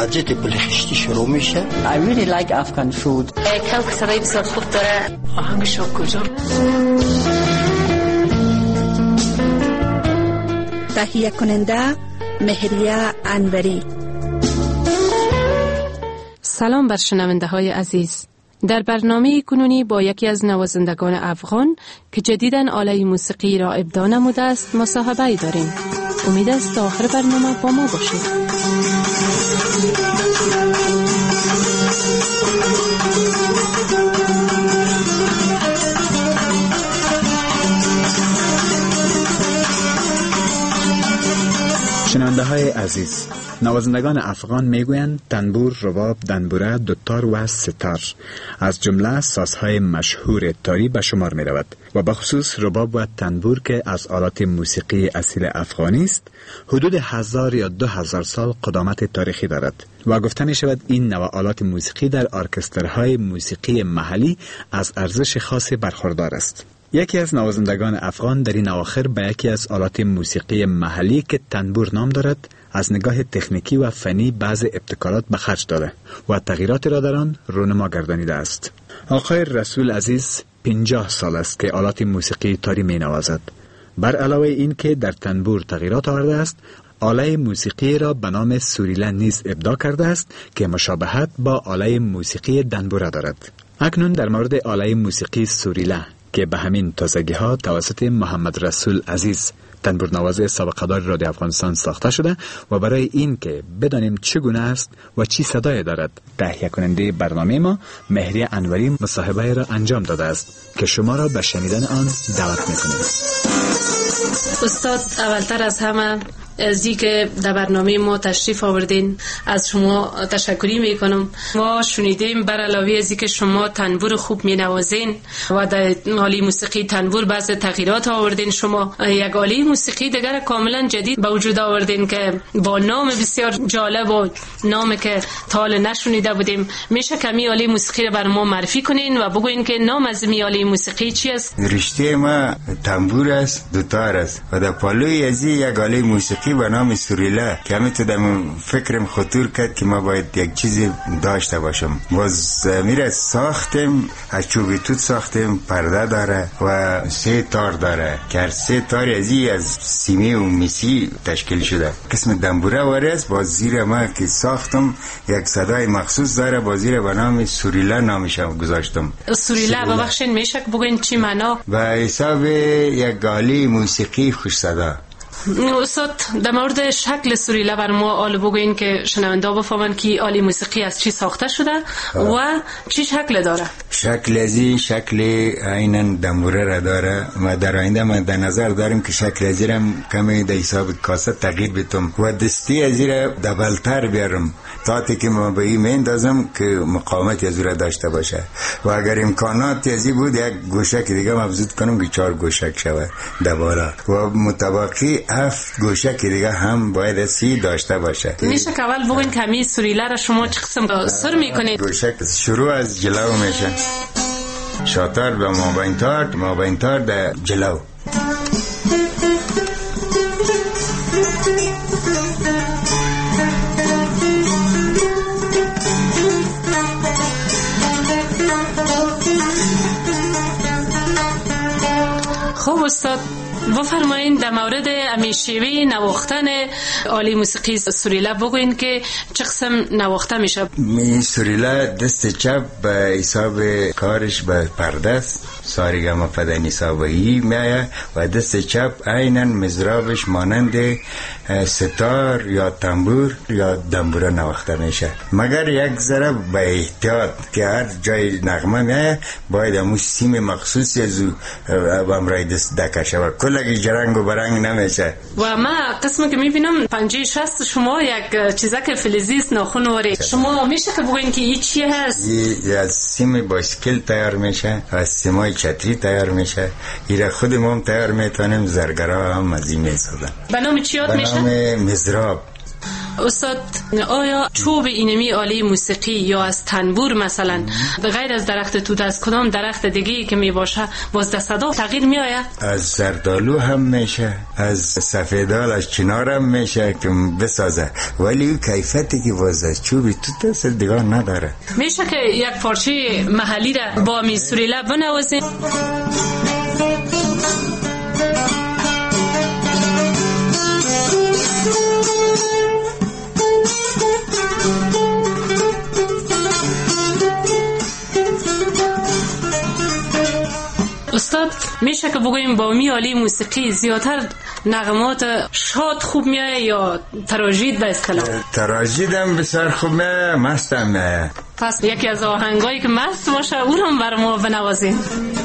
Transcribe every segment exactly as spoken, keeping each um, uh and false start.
از پل خشتی شروع میشه. I really like Afghan food. کلک صدای بسیار خوب داره. آهنگش کجا؟ تهیه کننده مهریه انوری. سلام بر شنونده های عزیز. در برنامه کنونی با یکی از نوازندگان افغان که جدیداً آله موسیقی را ابداع نموده است مصاحبه داریم. امید است تا آخر برنامه با ما باشید. شنونده های عزیز، نوازندگان افغان میگویند تنبور، رباب، دنبوره، دوتار و ستار از جمله سازهای مشهور تاری به شمار می رود و به خصوص رباب و تنبور که از آلات موسیقی اصیل افغانی است حدود هزار یا دو هزار سال قدامت تاریخی دارد و گفته می شود این نوع آلات موسیقی در ارکسترهای موسیقی محلی از ارزش خاصی برخوردار است. یکی از نوازندگان افغان در این اواخر به یکی از آلات موسیقی محلی که تنبور نام دارد از نگاه تکنیکی و فنی بعض ابتکارات به خرج داده و تغییرات را در آن رونما گردانیده است. آقای رسول عزیز پنجاه سال است که آلات موسیقی تاری می نوازد. بر علاوه این که در تنبور تغییرات آورده است، آله موسیقی را به نام سوریله نیز ابداع کرده است که مشابهت با آله موسیقی دنبوره دارد. اکنون در مورد آله موسیقی سوریله که به همین تازگی ها توسط محمد رسول عزیز تنبور نواز سابقه دار رادیو افغانستان ساخته شده و برای این که بدانیم چگونه است و چی صدای دارد، تهیه کننده برنامه ما مهریه انوری مصاحبه را انجام داده است که شما را به شنیدن آن دعوت می‌کنیم. استاد، اولتر از همه از اینکه در برنامه ما تشریف آوردین از شما تشکری میکنم. ما شنیدیم بر علاوه از اینکه شما تنبور خوب مینوازین و در آله موسیقی تنبور بعض تغییرات آوردین، شما یک آله موسیقی دیگر کاملا جدید به وجود آوردین که با نام بسیار جالب و نامی که تا حالا نشنیده بودیم. میشه کمی آله موسیقی را بر ما معرفی کنین و بگوین که نام از این آله موسیقی چی است؟ رشته ما تنبور است، دوتار است و در پالوی از یک آله موسیقی به نام سوریله که همین تو در فکرم خطور کرد که ما باید یک چیزی داشته باشم. باز میره ساختیم، از چوب توت ساختیم، پرده داره و سه تار داره که هر سه تار ازی از سیمه و میسی تشکیل شده. قسم دنبوره واره است. باز زیر ما که ساختم یک صدای مخصوص داره، باز زیر به نام سوریله نامشم گذاشتم. سوریله ببخشید میشه بگین چی معنا؟ به حساب یک آله موسیقی خوش صدا. استاد، در مورد شکل سوریله بر ما آل بگوین که شنونده بفهمن که آله موسیقی از چی ساخته شده و چی شکل داره. شکل ازی شکل عیناً دنبوره را داره. ما در آینده ما در نظر داریم که شکل ازی را کمی در حساب کاسه تغییر بتم و دستی ازی را دبلتر بیارم تا که ما به این میندازم که مقاومت ازی را داشته باشه و اگر امکانات ازی بود یک گوشک دیگه مبزود کنم که چهار گوشک شود دبالا و متباقی هفت گوشک دیگه هم باید سی داشته باشه. میشه که اول بگوین که همین سوریله را شما چه قسم سر میکنید؟ گوشک شروع از جلو میشه، شاتار به مابین تار، مابین تار در جلو. خب استاد، بفرمایین در مورد امیشیوی نواختن آله موسیقی سوریله بگوین که چه قسم نواخته میشه. می سوریله دست چپ به حساب کارش به پرده است، ساریگما پدنی سابهی میایه و دست چپ عیناً مزرابش مانند ستار یا تنبور یا دنبوره نواخته میشه، مگر یک ذره به احتیاط که هر جای نغمه میایه باید همون سیم مخصوصی از امرای دست دکشه و کلگی جرنگ و برنگ نمیشه. و ما قسمی که میبینم پنجه شست شما یک چیزه که فلزیست ناخون واری، شما میشه که بگوین که این چی هست؟ این از سیم بایسکل تیار میشه، از سیمای چتری تیار میشه، این خود ما هم تیار میتونیم، زرگرها هم از این میسازن. به نام چی یاد میشه؟ به نام مزراب. استاد آیا چوب اینمی آله موسیقی یا از تنبور مثلا غیر از درخت توت از کدام درخت دیگه که می باشه باز در صدا تغییر می آید؟ از زردالو هم میشه، از سفیدال از چنار هم میشه که بسازه، ولی اون کیفیتی که باز از چوب توت است دیگه نداره. میشه که یک پارچه محلی را با می سوریلا بنوازیم؟ استاد میشه که بگوییم با می آله موسیقی زیادتر نغمات شاد خوب میایه یا تراژید به اصطلاح؟ تراژید هم بسیار خوب میایه، مست هم میایه. پس یکی از آهنگایی که مست باشه اون هم بر ما بنوازیم.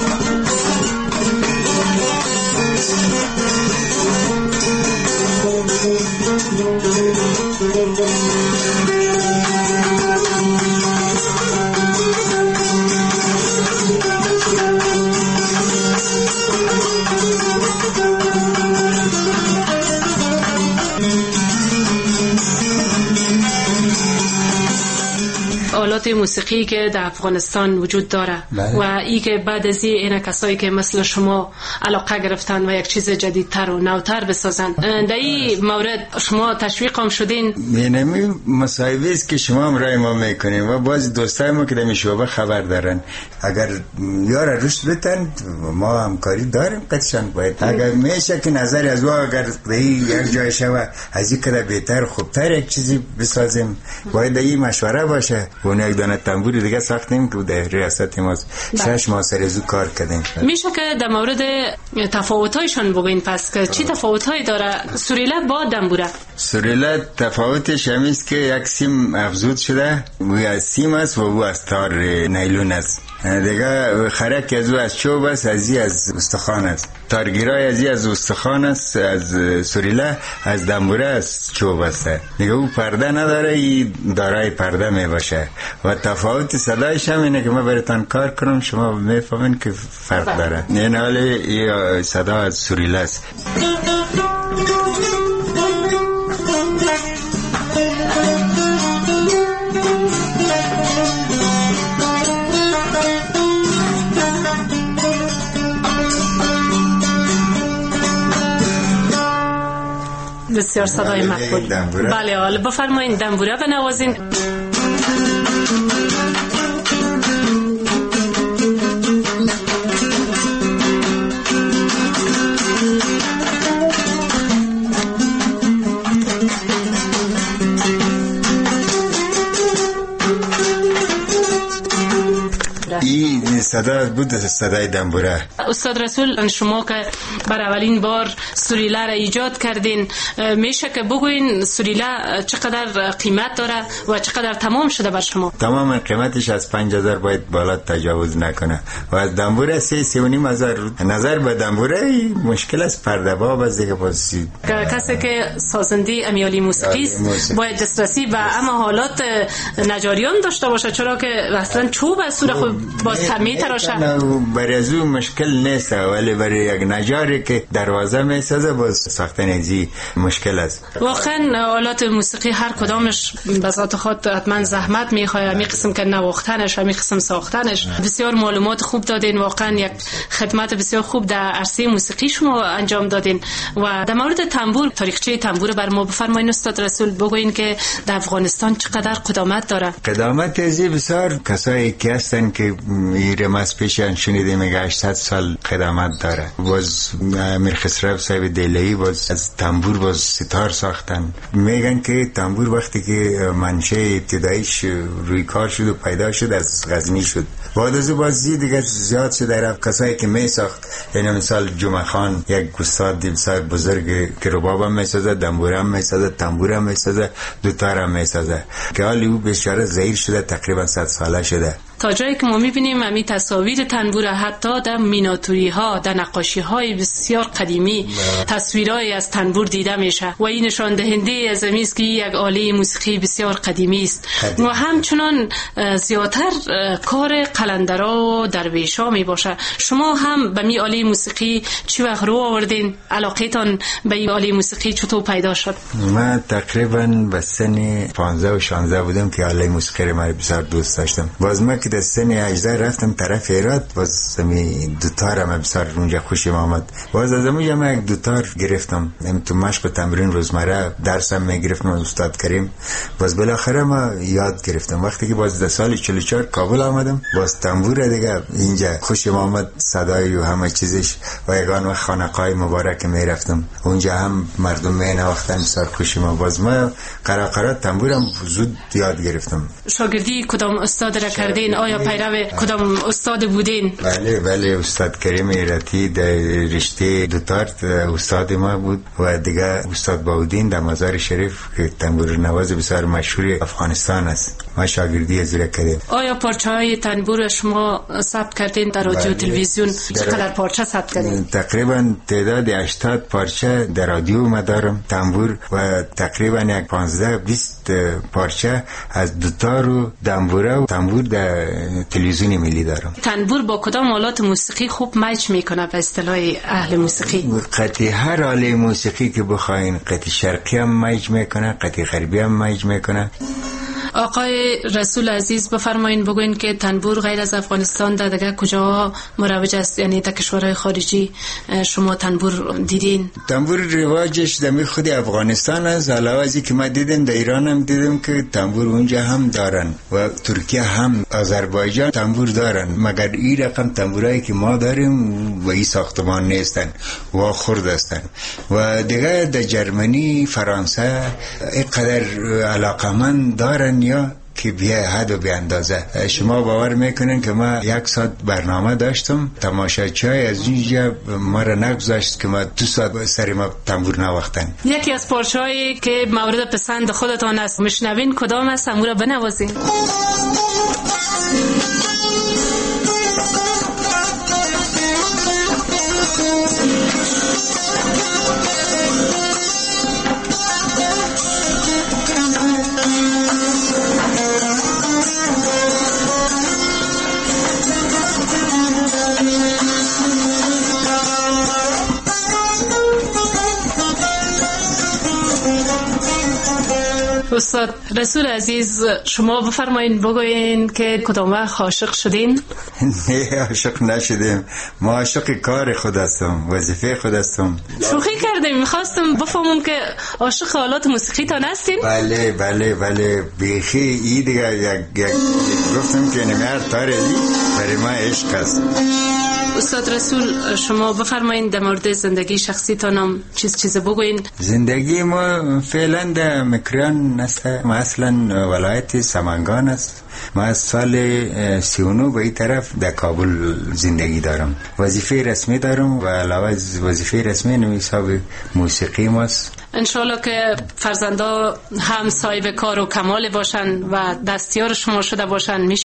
آلات موسیقی که در افغانستان وجود داره بله. و ای که بعد از این کسایی که مثل شما علاقه گرفتن و یک چیز جدیدتر و نوتر بسازن در این مورد شما تشویق هم شدین؟ اینمی مصاحبه است که شما هم رای ما میکنین و باز دوستای ما که در شعبه خبر دارن، اگر یار رشد بتن ما همکاری داریم قطعا. باید اگر میشه که نظر از وا اگر در یک جای شوه از این کده بهتر خوبتر یک چیزی بسازیم، باید این مشوره باشه. اون یک دانه تنبوری دیگه ساختیم که در ریاست ما شش ماه سر ازو کار کردیم. میشه که در مورد تفاوتایشان بگین پس که چی تفاوتایی داره سوریلا با دنبوره؟ سوریلا تفاوتش همیست که یک سیم افزود شده، و از سیم است و او از تار نیلون است. دیگه خرک از او از چوب است، ازی از استخوان است. تارگیرای ازی از استخوان است، از سوریلا از دنبوره از چوب است. دیگه او پرده نداره، ای دارای پرده می باشه. و تفاوت صدایش هم اینه که ما براتون کار کنم شما میفهمین که فرق داره. این حالی صدا از سوریلا است. بسیار صدای مقبول. بله حالا بفرمایید دنبوره بنوازین. این صدا بود صدای دنبوره. استاد رسول شما که بر اولین بار سوریلا را ایجاد کردین، میشه که بگوین سوریلا چقدر قیمت داره و چقدر تمام شده بر شما؟ تمام قیمتش از پنج هزار باید بالا تجاوز نکنه و از دنبوره سه سه و نیم هزار. نظر به دنبوره مشکل است، پرده باب است دیگه. باسی کسی که سازنده امیالی موسیقی است باید دسترسی به اما حالات نجاریان داشته باشه، چرا که اصلا چوب از سوره خود باز تمی تراشه. برای از اون مشکل نیست، ولی برای یک نجاری که دروازه میسازه باز ساختن ازی مشکل است. واقعا آلات موسیقی هر کدامش به ذات خود حتما زحمت میخواد، می قسم که نواختنش و می قسم ساختنش. بسیار معلومات خوب دادین، واقعا یک خدمت بسیار خوب در عرصه موسیقی شما انجام دادین. و در مورد تنبور، تاریخچه تنبور بر ما بفرمایید استاد رسول، بگوین که در افغانستان چقدر قدامت داره. قدامت ازی بسیار کسایی که هستن که ایرم از پیشن شنیده میگه هشتصد سال قدامت داره. باز امیر خسرو صاحب دیلهی باز از تنبور باز ستار ساختن. میگن که تنبور وقتی که منشه ابتدایش روی کار شد و پیدا شد از غزنی شد. بعد از باز زی دیگه زیاد شد در کسایی که می ساخت، یعنی مثال جمعه خان یک استاد بسیار بزرگ که رباب هم می سازه، دنبور هم می سازه، تنبور هم می سازه، دوتار هم می سازه که حالی او بیچاره ضعیف شده، تقریبا صد ساله شده. تا جایی که ما میبینیم امی تصاویر تنبور حتی در میناتوری ها، در نقاشی های بسیار قدیمی تصویرهای از تنبور دیده میشه و این نشان دهنده از این است که یک آله موسیقی بسیار قدیمی است. و همچنان زیادتر کار قلندرا و درویشا می باشه. شما هم به می آله موسیقی چی وقت رو آوردین؟ علاقتان به این آله موسیقی چطور پیدا شد؟ من تقریبا به سن پانزده و شانزده بودم که آله موسیقی رو من بسیار دوست داشتم. باز من که در سن هجده رفتم طرف ایراد، باز می دوتار من بسیار اونجا خوشم آمد. باز از اونجا من یک دوتار گرفتم. ام تو مشق و تمرین روزمره درسم می گرفتم از استاد کریم. باز بالاخره ما یاد گرفتم. وقتی که باز در سال چهل و چهار کابل آمدم، باز تنبور دیگه اینجا خوشم آمد، صدای و همه چیزش. و یگان وقت خانقاه مبارک می رفتم، اونجا هم مردم می نواختن، بسیار خوشم آمد. باز ما قراقرات تنبورم زود یاد گرفتم. شاگردی کدام استاد را کردین؟ آیا پیرو کدام استاد بودین؟ بله بله، استاد کریم ایراتی در رشته دوتار استاد ما بود و دیگه استاد باودین در مزار شریف که تنبور نواز بسیار مشهور افغانستان است. ما شاگردی از را کردیم. آیا پارچه های تنبور شما ثبت کردین در رادیو تلویزیون؟ چقدر پارچه ثبت کردین؟ تقریبا تعداد هشتاد پارچه در رادیو ما دارم تنبور و تقریبا یک پانزده بیست پارچه از دوتار و دنبوره و تنبور در تلویزیون ملی دارم. تنبور با کدام آلات موسیقی خوب میچ میکنه به اصطلاح اهل موسیقی؟ قطعی هر آله موسیقی که بخواین، قطعی شرقی هم میچ میکنه، قطعی غربی هم میچ میکنه. آقای رسول عزیز بفرمایین بگوین که تنبور غیر از افغانستان در دیگه کجا مروج است؟ یعنی در کشورهای خارجی شما تنبور دیدین؟ تنبور رواجش در خود افغانستان است. علاوه از که ما دیدم در ایران هم دیدم که تنبور اونجا هم دارن و ترکیه هم، آذربایجان تنبور دارن، مگر این رقم تنبورایی که ما داریم و این ساختمان نیستن و خرد هستن. و دیگه در جرمنی، فرانسه اینقدر علاقمند دارن یا که بیا حد و بی اندازه. شما باور میکنین که ما یک ساعت برنامه داشتم، تماشاچی‌های از اینجا ما را نگذاشت که ما دو ساعت سر ما تنبور نواختن. یکی از پارچه‌هایی که مورد پسند خودتان است میشنوین کدام است؟ امو را بنوازین. استاد رسول عزیز، شما بفرمایید بگوین که کدام وقت عاشق شدین؟ نه عاشق نشدیم، ما عاشق کار خود هستم، وظیفه خود هستم. شوخی کردیم، میخواستم بفهمم که عاشق آلات موسیقی تا هستین؟ بله بله بله، بیخی ای دیگه یک یک گفتم که نمیار تاره برای ما عشق است. استاد رسول شما بفرمایین در مورد زندگی شخصی تانم چیز چیز بگوین. زندگی ما فعلا در مکران است، ما اصلا ولایت سمنگان است. ما از سال سی و نو به این طرف در کابل زندگی دارم. وظیفه رسمی دارم و علاوه از وظیفه رسمی نمیصاب موسیقی ماست. انشالله که فرزندا هم صاحب کار و کمال باشن و دستیار شما شده باشن.